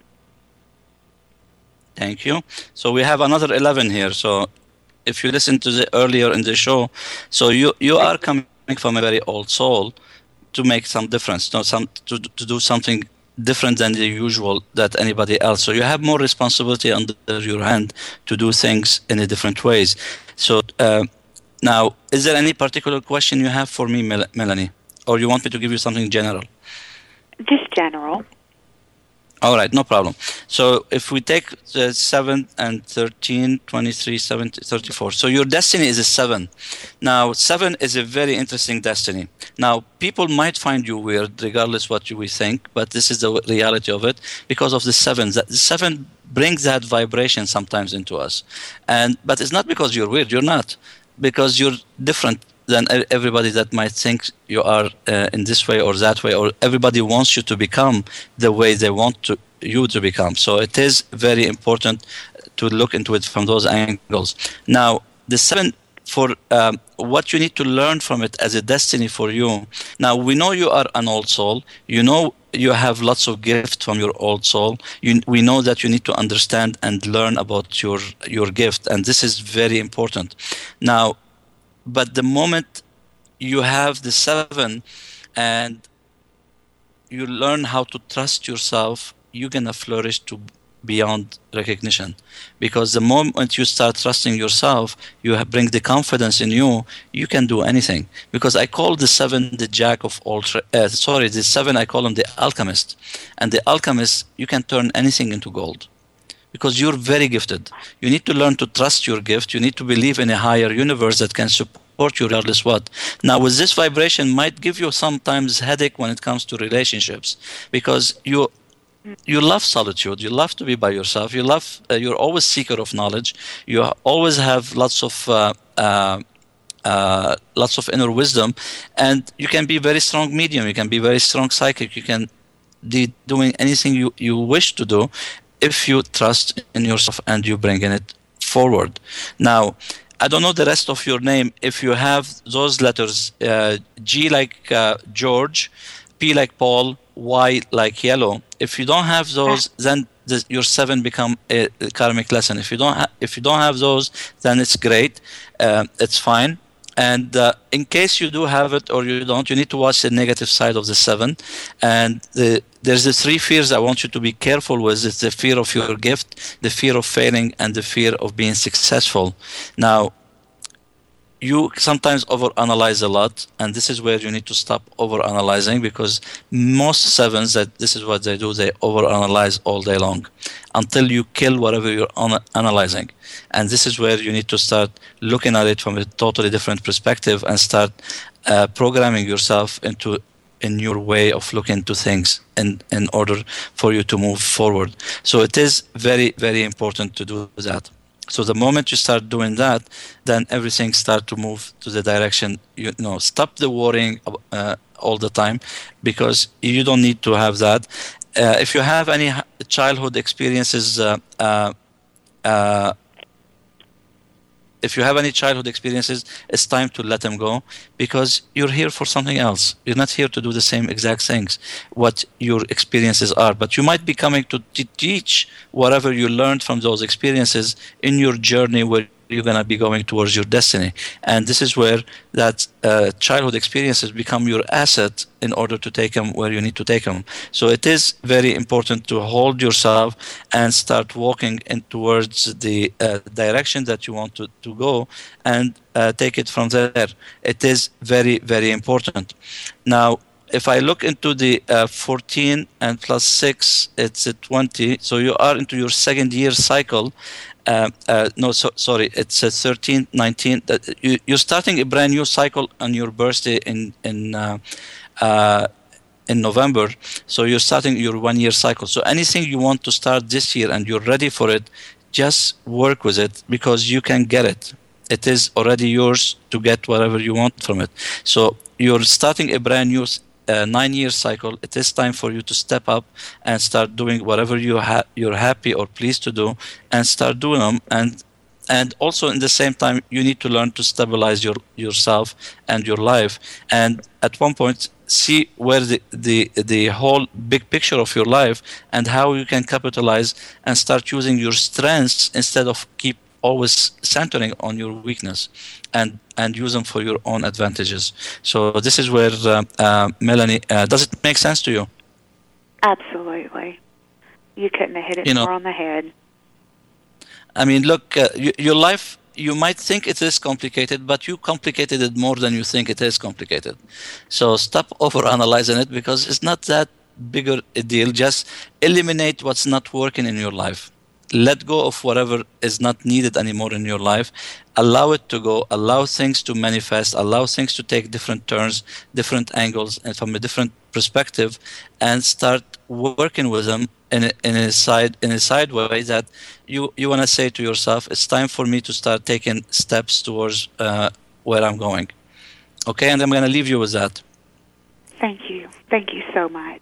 S4: Thank you. So we have another eleven here. So if you listen to the earlier in the show, so you, you are coming from a very old soul to make some difference, to, some, to, to do something different than the usual that anybody else. So you have more responsibility under your hand to do things in a different ways. So uh, now, is there any particular question you have for me, Mel- Melanie? Or you want me to give you something general?
S18: Just general.
S4: All right, no problem. So if we take uh, seven and thirteen, twenty-three, seven, thirty-four. So your destiny is a seven. Now, seven is a very interesting destiny. Now, people might find you weird, regardless what you we think, but this is the reality of it because of the seven. The seven brings that vibration sometimes into us. and But it's not because you're weird. You're not. Because you're different than everybody that might think you are uh, in this way or that way, or everybody wants you to become the way they want to, you to become. So it is very important to look into it from those angles. Now, the seven, for um, what you need to learn from it as a destiny for you. Now, we know you are an old soul. You know you have lots of gifts from your old soul. You, we know that you need to understand and learn about your, your gift, and this is very important. Now, but the moment you have the seven and you learn how to trust yourself, you're going to flourish to beyond recognition. Because the moment you start trusting yourself, you have, bring the confidence in you, you can do anything. Because I call the seven the jack of all, tra- uh, sorry, the seven, I call him the alchemist. And the alchemist, you can turn anything into gold. Because you're very gifted. You need to learn to trust your gift. You need to believe in a higher universe that can support you regardless what. Now, with this vibration might give you sometimes headache when it comes to relationships. Because you you love solitude. You love to be by yourself. You love. Uh, you're always seeker of knowledge. You always have lots of uh, uh, uh, lots of inner wisdom. And you can be very strong medium. You can be very strong psychic. You can be doing anything you, you wish to do, if you trust in yourself and you bring in it forward. Now, I don't know the rest of your name. If you have those letters, uh, G like uh, George, P like Paul, why like yellow. If you don't have those, then the, your seven become a, a karmic lesson. If you don't ha- if you don't have those, then it's great. Uh, it's fine. And uh, in case you do have it or you don't, you need to watch the negative side of the seven. And the, there's the three fears I want you to be careful with. It's the fear of your gift, the fear of failing, and the fear of being successful. Now, you sometimes overanalyze a lot, and this is where you need to stop overanalyzing, because most sevens, that this is what they do, they overanalyze all day long until you kill whatever you're ana- analyzing. And this is where you need to start looking at it from a totally different perspective and start uh, programming yourself into a new way of looking to things in, in order for you to move forward. So it is very, very important to do that. So the moment you start doing that, then everything starts to move to the direction, you know, stop the worrying uh, all the time, because you don't need to have that. Uh, if you have any childhood experiences, uh, uh, uh, if you have any childhood experiences, it's time to let them go, because you're here for something else. You're not here to do the same exact things, what your experiences are. But you might be coming to t- teach whatever you learned from those experiences in your journey where you're going to be going towards your destiny. And this is where that uh, childhood experiences become your asset in order to take them where you need to take them. So it is very important to hold yourself and start walking in towards the uh, direction that you want to, to go, and uh, take it from there. It is very, very important. Now, if I look into the uh, fourteen and plus six, it's a twenty. So you are into your second year cycle. Uh, uh, no, so, sorry, it's a thirteen, nineteen. That you, you're starting a brand new cycle on your birthday in in uh, uh, in November. So you're starting your one year cycle. So anything you want to start this year and you're ready for it, just work with it, because you can get it. It is already yours to get whatever you want from it. So you're starting a brand new Uh, nine-year cycle. It is time for you to step up and start doing whatever you ha- you're happy or pleased to do, and start doing them. And and also in the same time, you need to learn to stabilize your yourself and your life. And at one point, see where the the the whole big picture of your life and how you can capitalize and start using your strengths instead of keep always centering on your weakness, and and use them for your own advantages. So this is where uh, uh, Melanie, uh, does it make sense to you?
S18: Absolutely. You couldn't have hit it
S4: You know,
S18: more on the head.
S4: I mean, look, uh, y- your life, you might think it is complicated, but you complicated it more than you think it is complicated. So stop over-analyzing it, because it's not that bigger a deal. Just eliminate what's not working in your life. Let go of whatever is not needed anymore in your life. Allow it to go. Allow things to manifest. Allow things to take different turns, different angles, and from a different perspective, and start working with them in a, in a side in a side way that you you want to say to yourself, it's time for me to start taking steps towards uh, where I'm going. Okay, and I'm going to leave you with that.
S18: Thank you. Thank you so much.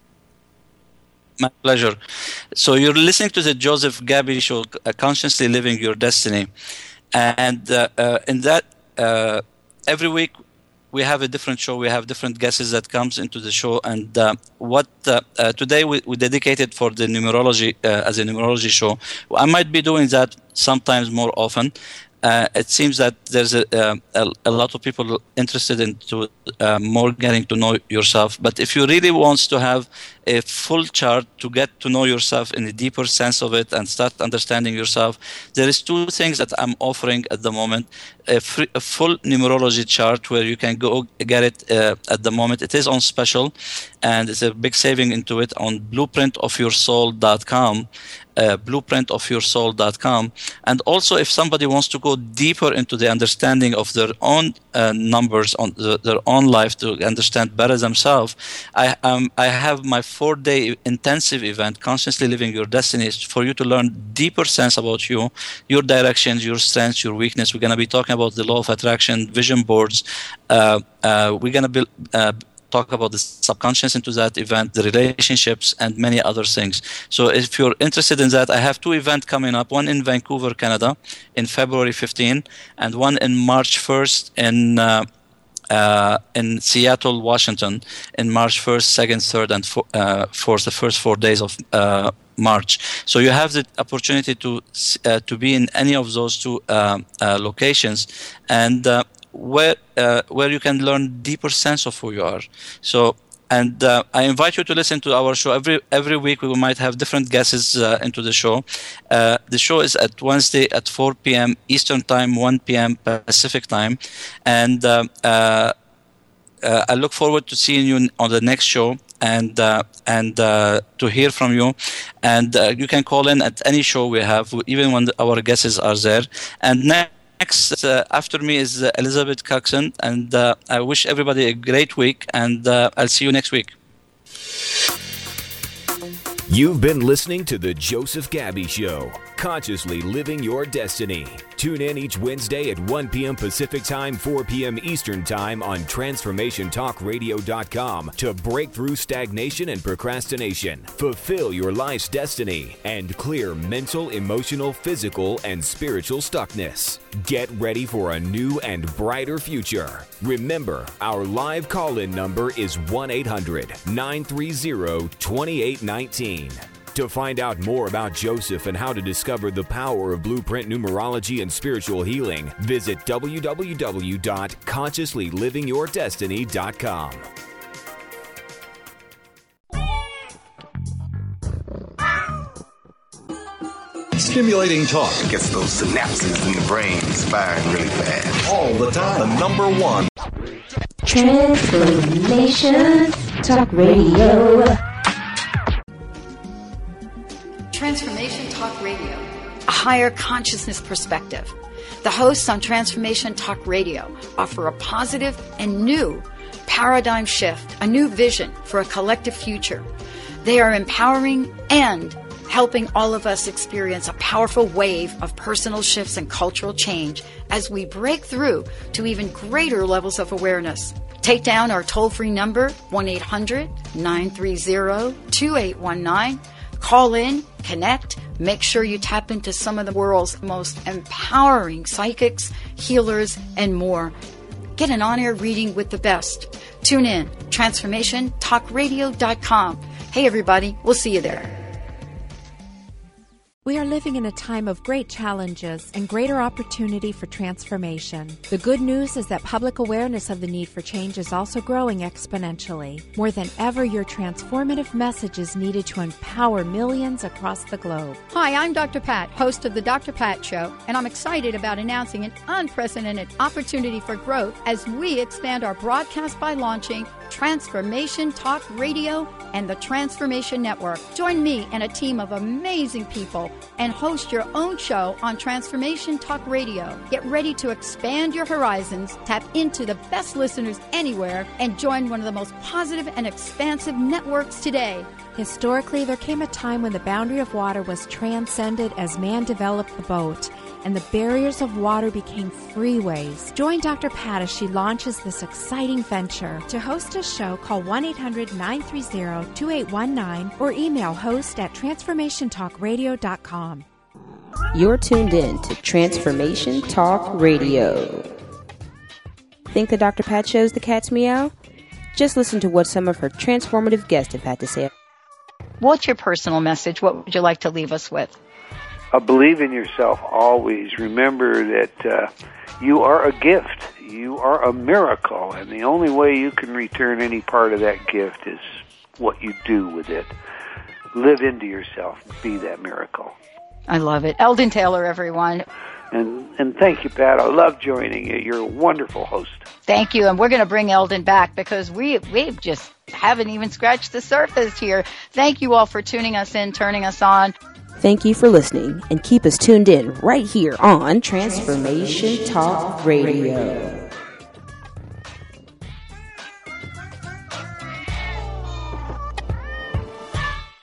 S4: My pleasure. So you're listening to the Joseph Gabby Show, uh, Consciously Living Your Destiny. And uh, uh, in that, uh, every week we have a different show. We have different guests that comes into the show. And uh, what uh, uh, today we, we dedicated for the numerology, uh, as a numerology show. I might be doing that sometimes more often. Uh, it seems that there's a, uh, a, a lot of people interested in to, uh, more getting to know yourself. But if you really want to have a full chart to get to know yourself in a deeper sense of it and start understanding yourself, there is two things that I'm offering at the moment. A, free, a full numerology chart where you can go get it uh, at the moment. It is on special, and it's a big saving into it on blueprint of your soul dot com. Uh, blueprint of your soul dot com. And also, if somebody wants to go deeper into the understanding of their own uh, numbers on the, their own life to understand better themselves, I um, I have my four-day intensive event, Consciously Living Your Destiny, for you to learn deeper sense about you, your directions, your strengths, your weakness. We're going to be talking about the law of attraction, vision boards. Uh, uh, we're going to be uh, talk about the subconscious into that event, the relationships, and many other things. So if you're interested in that, I have two events coming up, one in Vancouver, Canada in February fifteenth, and one in March first in uh, uh, in Seattle, Washington, in March first, second, third, and for, uh, fourth, the first four days of uh, March. So you have the opportunity to uh, to be in any of those two uh, uh, locations, and uh, where uh, where you can learn deeper sense of who you are. So. And uh, I invite you to listen to our show. Every every week we might have different guests uh, into the show. Uh, the show is at Wednesday at four p.m. Eastern Time, one p.m. Pacific Time. And uh, uh, uh, I look forward to seeing you on the next show and uh, and uh, to hear from you. And uh, you can call in at any show we have, even when our guests are there. And next. Next, uh, after me is uh, Elizabeth Coxon, and uh, I wish everybody a great week, and uh, I'll see you next week.
S3: You've been listening to The Joseph Gabby Show, consciously living your destiny. Tune in each Wednesday at one p.m. Pacific Time, four p.m. Eastern Time on Transformation Talk Radio dot com to break through stagnation and procrastination, fulfill your life's destiny, and clear mental, emotional, physical, and spiritual stuckness. Get ready for a new and brighter future. Remember, our live call-in number is one eight hundred nine three zero two eight one nine. To find out more about Joseph and how to discover the power of blueprint numerology and spiritual healing, visit w w w dot consciously living your destiny dot com.
S19: Stimulating talk
S20: gets those synapses in the brain firing really fast.
S19: All the time. The number one.
S21: Transformation Talk Radio.
S2: Transformation Talk Radio, a higher consciousness perspective. The hosts on Transformation Talk Radio offer a positive and new paradigm shift, a new vision for a collective future. They are empowering and helping all of us experience a powerful wave of personal shifts and cultural change as we break through to even greater levels of awareness. Take down our toll-free number, one eight hundred nine three zero two eight one nine. Call in, connect, make sure you tap into some of the world's most empowering psychics, healers, and more. Get an on-air reading with the best. Tune in, transformation talk radio dot com. Hey everybody, we'll see you there.
S22: We are living in a time of great challenges and greater opportunity for transformation. The good news is that public awareness of the need for change is also growing exponentially. More than ever, your transformative message is needed to empower millions across the globe.
S23: Hi, I'm Doctor Pat, host of The Doctor Pat Show, and I'm excited about announcing an unprecedented opportunity for growth as we expand our broadcast by launching Transformation Talk Radio and the Transformation Network. Join me and a team of amazing people and host your own show on Transformation Talk Radio. Get ready to expand your horizons, tap into the best listeners anywhere, and join one of the most positive and expansive networks today.
S22: Historically, there came a time when the boundary of water was transcended as man developed the boat, and the barriers of water became freeways. Join Doctor Pat as she launches this exciting venture. To host a show, call one eight hundred nine three zero two eight one nine or email host at transformation talk radio dot com.
S21: You're tuned in to Transformation Talk Radio. Think the Doctor Pat Show's the cat's meow? Just listen to what some of her transformative guests have had to say.
S2: What's your personal message? What would you like to leave us with?
S24: Uh, believe in yourself always. Remember that uh, you are a gift. You are a miracle. And the only way you can return any part of that gift is what you do with it. Live into yourself. Be that miracle.
S2: I love it. Eldon Taylor, everyone.
S24: And and thank you, Pat. I love joining you. You're a wonderful host.
S2: Thank you. And we're going to bring Eldon back because we we just haven't even scratched the surface here. Thank you all for tuning us in, turning us on.
S21: Thank you for listening, and keep us tuned in right here on Transformation Talk Radio.